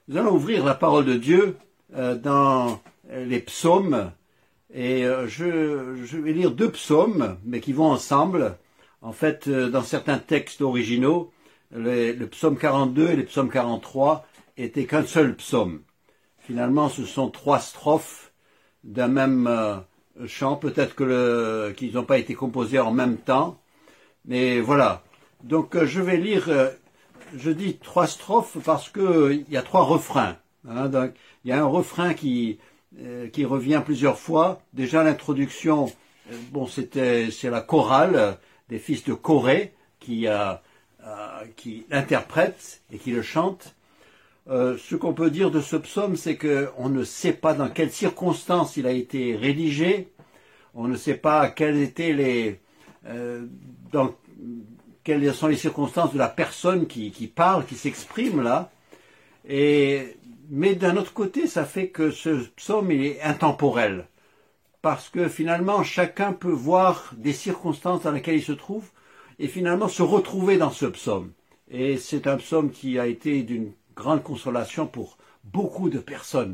Nous allons ouvrir la parole de Dieu dans les psaumes et je vais lire deux psaumes mais qui vont ensemble. En fait, dans certains textes originaux, le psaume 42 et le psaume 43 étaient qu'un seul psaume. Finalement, ce sont trois strophes d'un même chant, peut-être qu'ils n'ont pas été composés en même temps, mais voilà. Donc je vais lire, je dis trois strophes parce qu'il y a trois refrains. Donc, il y a un refrain qui revient plusieurs fois. Déjà l'introduction, c'est la chorale des fils de Corée qui l'interprète et qui le chante. Ce qu'on peut dire de ce psaume, c'est qu'on ne sait pas dans quelles circonstances il a été rédigé, on ne sait pas quelles sont les circonstances de la personne qui parle, qui s'exprime là. Mais d'un autre côté, ça fait que ce psaume il est intemporel, parce que finalement chacun peut voir des circonstances dans lesquelles il se trouve et finalement se retrouver dans ce psaume. Et c'est un psaume qui a été d'une grande consolation pour beaucoup de personnes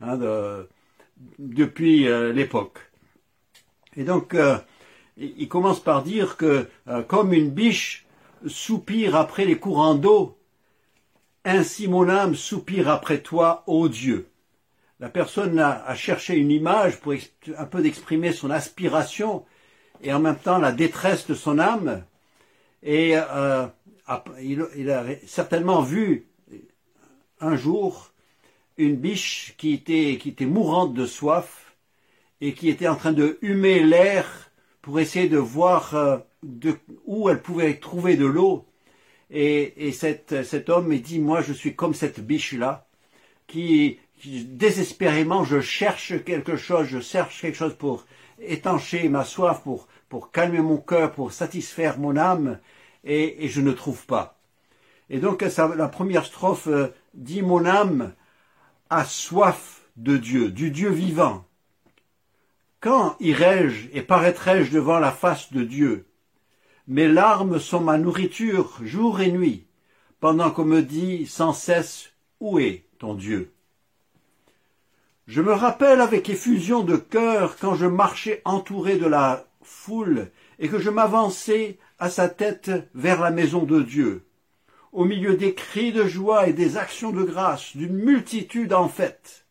depuis l'époque. Et donc, il commence par dire que comme une biche soupire après les courants d'eau, ainsi mon âme soupire après toi, ô Dieu. La personne a cherché une image pour un peu d'exprimer son aspiration et en même temps la détresse de son âme. Et il a certainement vu un jour une biche qui était mourante de soif et qui était en train de humer l'air pour essayer de voir où elle pouvait trouver de l'eau. Et cet homme il dit, moi je suis comme cette biche-là, qui désespérément je cherche quelque chose pour étancher ma soif, pour calmer mon cœur, pour satisfaire mon âme, et je ne trouve pas. Et donc la première strophe dit, mon âme a soif de Dieu, du Dieu vivant. Quand irai-je et paraîtrai-je devant la face de Dieu? Mes larmes sont ma nourriture jour et nuit, pendant qu'on me dit sans cesse, où est ton Dieu? Je me rappelle avec effusion de cœur quand je marchais entouré de la foule et que je m'avançais à sa tête vers la maison de Dieu, au milieu des cris de joie et des actions de grâce, d'une multitude en fête.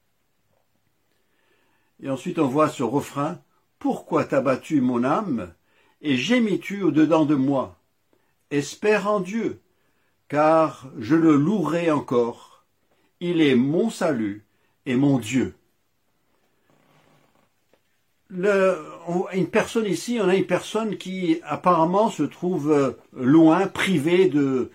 Et ensuite on voit ce refrain, « Pourquoi t'as battu mon âme, et gémis-tu au-dedans de moi? Espère en Dieu, car je le louerai encore. Il est mon salut et mon Dieu. » On a une personne qui apparemment se trouve loin, privée de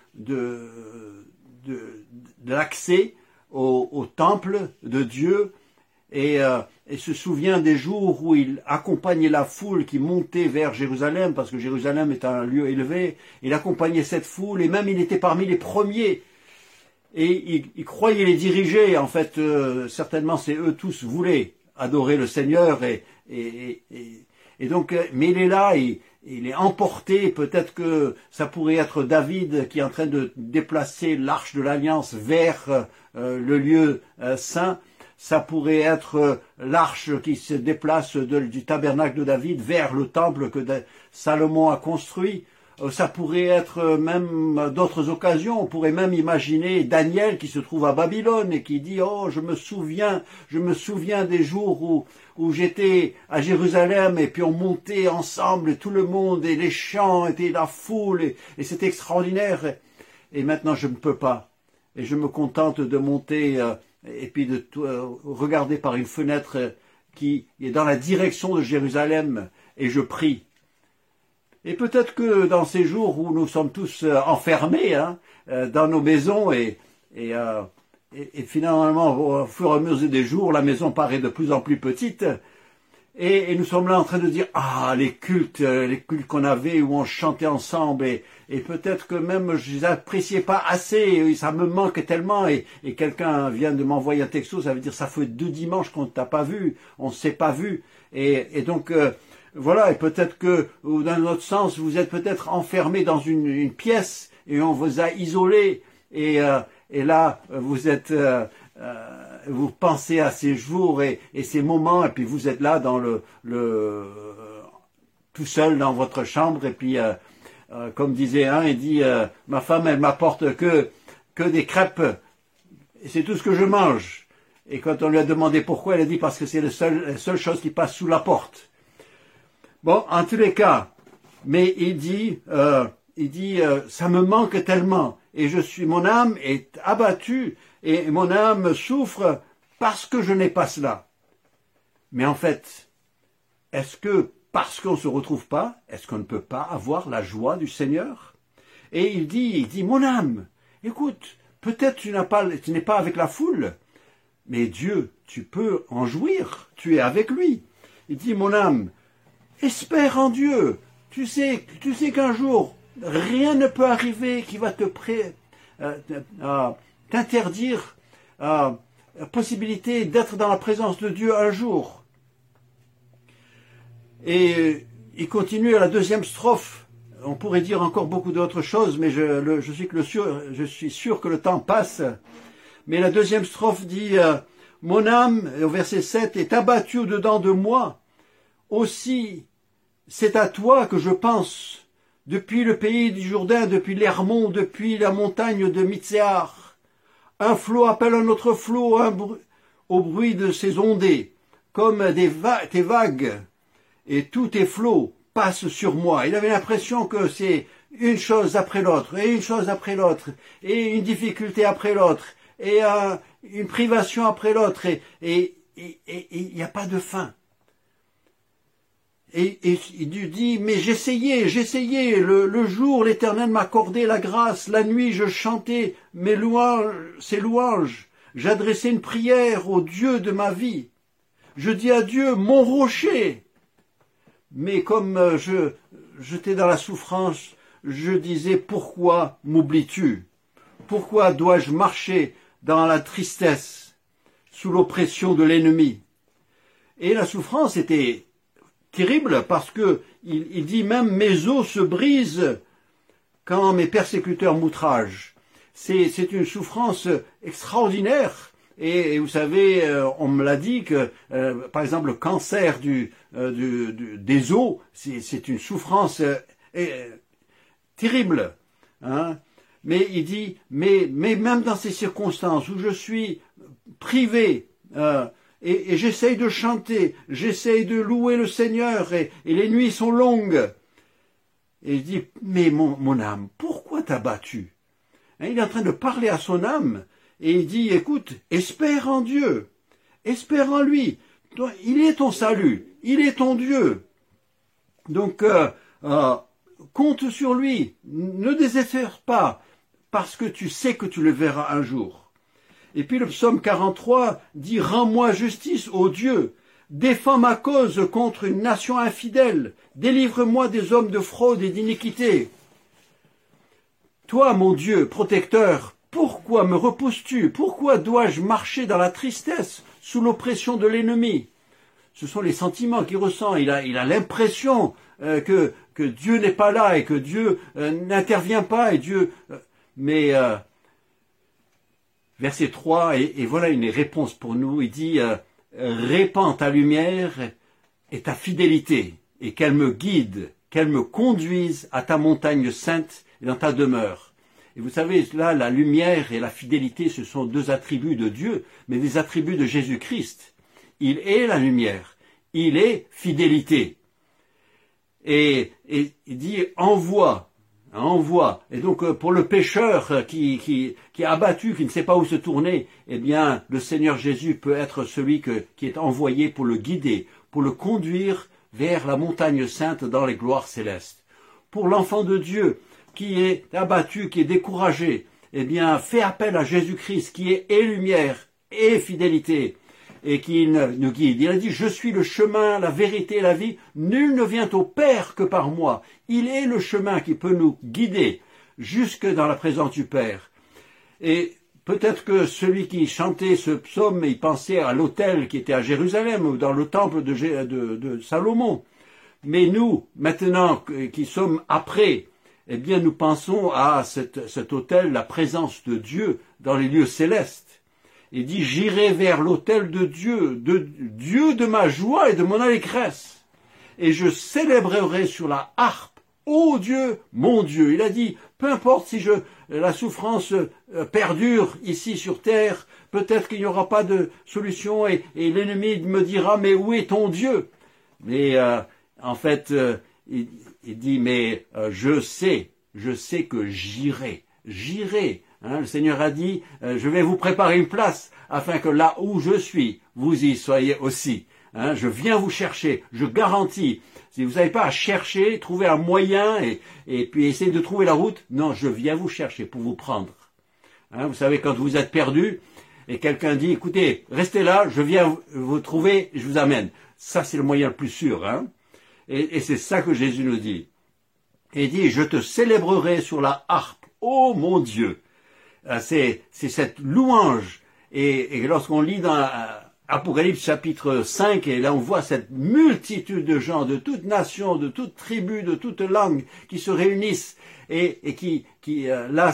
l'accès au temple de Dieu et se souvient des jours où il accompagnait la foule qui montait vers Jérusalem, parce que Jérusalem est un lieu élevé. Il accompagnait cette foule et même il était parmi les premiers. Et il croyait les diriger. En fait, certainement, c'est eux tous voulaient adorer le Seigneur et donc, mais il est là, il est emporté. Peut-être que ça pourrait être David qui est en train de déplacer l'arche de l'Alliance vers le lieu saint. Ça pourrait être l'arche qui se déplace du tabernacle de David vers le temple que Salomon a construit. Ça pourrait être même d'autres occasions. On pourrait même imaginer Daniel qui se trouve à Babylone et qui dit « Oh, je me souviens des jours où j'étais à Jérusalem et puis on montait ensemble, tout le monde, et les chants, et la foule, et c'était extraordinaire. Et maintenant, je ne peux pas. Et je me contente de monter et puis de regarder par une fenêtre qui est dans la direction de Jérusalem et je prie. » Et peut-être que dans ces jours où nous sommes tous enfermés dans nos maisons et finalement au fur et à mesure des jours, la maison paraît de plus en plus petite et nous sommes là en train de dire les cultes qu'on avait où on chantait ensemble et peut-être que même je les appréciais pas assez, ça me manque tellement et quelqu'un vient de m'envoyer un texto, ça veut dire ça fait 2 dimanches qu'on ne t'a pas vu, on ne s'est pas vu et donc voilà, et peut-être que, ou dans un autre sens, vous êtes peut-être enfermé dans une pièce et on vous a isolé et et là, vous pensez à ces jours et ces moments, et puis vous êtes là dans tout seul dans votre chambre, et puis, comme disait un, il dit, ma femme, elle m'apporte que des crêpes, et c'est tout ce que je mange. Et quand on lui a demandé pourquoi, elle a dit parce que c'est la seule chose qui passe sous la porte. Bon, en tous les cas, mais il dit, ça me manque tellement, et mon âme est abattue, et mon âme souffre parce que je n'ai pas cela. Mais en fait, est-ce que parce qu'on ne se retrouve pas, est-ce qu'on ne peut pas avoir la joie du Seigneur? Et il dit, mon âme, écoute, peut-être tu n'es pas avec la foule, mais Dieu, tu peux en jouir, tu es avec lui. Il dit, mon âme, espère en Dieu. Tu sais qu'un jour, rien ne peut arriver qui va t'interdire la possibilité d'être dans la présence de Dieu un jour. Et il continue à la deuxième strophe. On pourrait dire encore beaucoup d'autres choses, mais je suis sûr que le temps passe. Mais la deuxième strophe dit « Mon âme, au verset 7, est abattue au-dedans de moi. Aussi, c'est à toi que je pense, depuis le pays du Jourdain, depuis l'Hermon, depuis la montagne de Mitzéar. Un flot appelle un autre flot au bruit de ses ondées, comme tes vagues, et tous tes flots passent sur moi. » Il avait l'impression que c'est une chose après l'autre, et une chose après l'autre, et une difficulté après l'autre, et une privation après l'autre, et il n'y a pas de fin. Et il lui dit, mais j'essayais, le jour l'Éternel m'accordait la grâce, la nuit je chantais ses louanges, j'adressais une prière au Dieu de ma vie. Je dis à Dieu, mon rocher. Mais comme j'étais dans la souffrance, je disais, pourquoi m'oublies-tu? Pourquoi dois-je marcher dans la tristesse, sous l'oppression de l'ennemi? Et la souffrance était terrible parce que il dit même mes os se brisent quand mes persécuteurs m'outragent. C'est une souffrance extraordinaire. Et vous savez, on me l'a dit que, par exemple, le cancer des os, c'est une souffrance terrible. Hein? Mais il dit, mais même dans ces circonstances où je suis privé, et j'essaye de chanter, j'essaye de louer le Seigneur, et les nuits sont longues. Et il dit, mais mon âme, pourquoi t'as battu? Hein, il est en train de parler à son âme, et il dit, écoute, espère en Dieu, espère en lui, il est ton salut, il est ton Dieu. Donc, compte sur lui, ne désespère pas, parce que tu sais que tu le verras un jour. Et puis le psaume 43 dit « Rends-moi justice, ô Dieu, défends ma cause contre une nation infidèle, délivre-moi des hommes de fraude et d'iniquité. Toi, mon Dieu, protecteur, pourquoi me repousses-tu? Pourquoi dois-je marcher dans la tristesse, sous l'oppression de l'ennemi ?» Ce sont les sentiments qu'il ressent. Il a l'impression que Dieu n'est pas là et que Dieu n'intervient pas. Et Dieu, verset 3, et voilà une réponse pour nous. Il dit répands ta lumière et ta fidélité, et qu'elle me guide, qu'elle me conduise à ta montagne sainte et dans ta demeure. Et vous savez, là, la lumière et la fidélité, ce sont deux attributs de Dieu, mais des attributs de Jésus-Christ. Il est la lumière, il est fidélité. Et il dit envoie. Et donc pour le pécheur qui est abattu, qui ne sait pas où se tourner, eh bien le Seigneur Jésus peut être celui qui est envoyé pour le guider, pour le conduire vers la montagne sainte dans les gloires célestes. Pour l'enfant de Dieu qui est abattu, qui est découragé, eh bien fais appel à Jésus-Christ qui est et lumière et fidélité, et qui nous guide. Il a dit, je suis le chemin, la vérité et la vie. Nul ne vient au Père que par moi. Il est le chemin qui peut nous guider jusque dans la présence du Père. Et peut-être que celui qui chantait ce psaume, il pensait à l'autel qui était à Jérusalem ou dans le temple de Salomon. Mais nous, maintenant, qui sommes après, eh bien nous pensons à cet autel, la présence de Dieu dans les lieux célestes. Il dit, j'irai vers l'autel de Dieu de ma joie et de mon allégresse, et je célébrerai sur la harpe, ô Dieu, mon Dieu. Il a dit, peu importe si la souffrance perdure ici sur terre, peut-être qu'il n'y aura pas de solution et l'ennemi me dira, mais où est ton Dieu? Mais en fait, il dit, mais je sais que j'irai. Hein, le Seigneur a dit, je vais vous préparer une place afin que là où je suis, vous y soyez aussi. Hein, je viens vous chercher, je garantis. Si vous n'avez pas à chercher, trouver un moyen et puis essayer de trouver la route, non, je viens vous chercher pour vous prendre. Hein, vous savez, quand vous êtes perdu et quelqu'un dit, écoutez, restez là, je viens vous trouver, je vous amène. Ça, c'est le moyen le plus sûr. Hein, et c'est ça que Jésus nous dit. Et il dit, je te célébrerai sur la harpe, ô mon Dieu. C'est cette louange. Et lorsqu'on lit dans Apocalypse chapitre 5, et là on voit cette multitude de gens de toute nation, de toute tribu, de toute langue qui se réunissent et qui là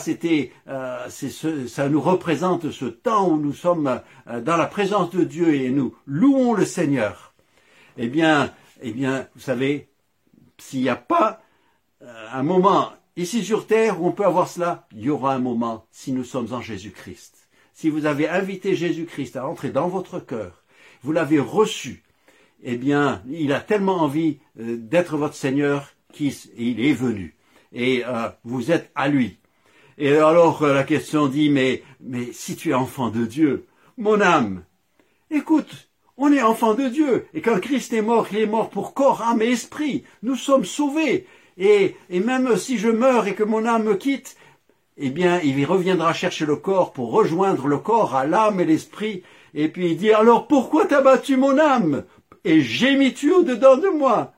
ça nous représente ce temps où nous sommes dans la présence de Dieu et nous louons le Seigneur. Eh bien, vous savez, s'il n'y a pas un moment ici sur terre où on peut avoir cela, il y aura un moment si nous sommes en Jésus-Christ. Si vous avez invité Jésus-Christ à entrer dans votre cœur, vous l'avez reçu, eh bien, il a tellement envie d'être votre Seigneur qu'il est venu. Et vous êtes à lui. Et alors la question dit, mais si tu es enfant de Dieu, mon âme, écoute, on est enfant de Dieu. Et quand Christ est mort, il est mort pour corps, âme et esprit. Nous sommes sauvés. Et même si je meurs et que mon âme me quitte, eh bien, il reviendra chercher le corps pour rejoindre le corps à l'âme et l'esprit. Et puis il dit, alors pourquoi t'as battu mon âme? Et gémis-tu au-dedans de moi?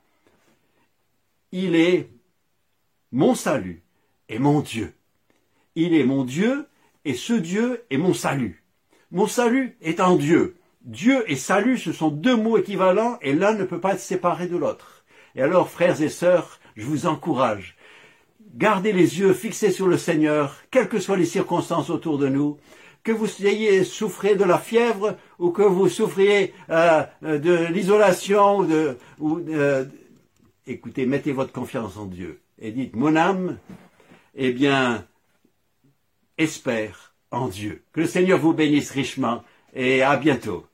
Il est mon salut et mon Dieu. Il est mon Dieu et ce Dieu est mon salut. Mon salut est en Dieu. Dieu et salut, ce sont deux mots équivalents et l'un ne peut pas être séparé de l'autre. Et alors, frères et sœurs, je vous encourage. Gardez les yeux fixés sur le Seigneur, quelles que soient les circonstances autour de nous, que vous ayez souffré de la fièvre ou que vous souffriez de l'isolation, écoutez, mettez votre confiance en Dieu et dites, mon âme, eh bien, espère en Dieu. Que le Seigneur vous bénisse richement et à bientôt.